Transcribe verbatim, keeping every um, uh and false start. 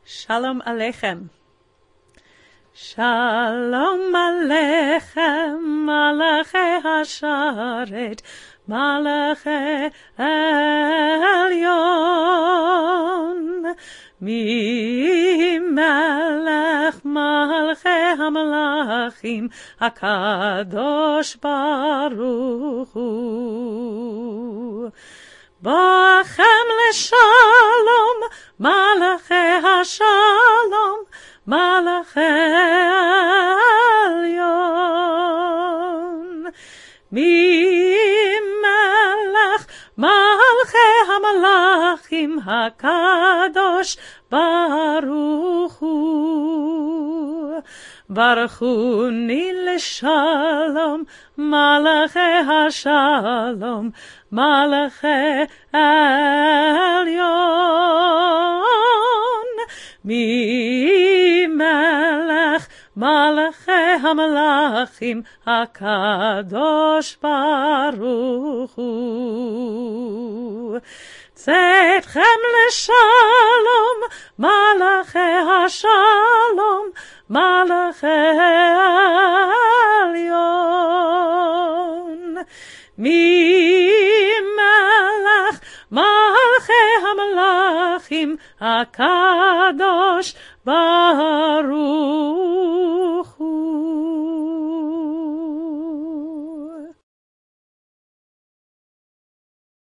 Shalom Aleichem. Shalom Aleichem, Malachi Hasharet, Malachi Elyon. Mi Melech Malchei HaMalachim, HaKadosh Baruch Hu. Boachem leshalom, Malachei Hashalom, Malachei Elyon. Mi Melech Malchei HaMalachim, HaKadosh Baruch Hu. Baruchuni leshalom, Malachei Hashalom, Malachei Elyon. Mi Melech Malachei HaMalachim, HaKadosh Baruch Hu. Tzedchem leshalom, Malachei Hashalom, Malachei Elyon. Mi Melech Malchei HaMalachim, HaKadosh Baruch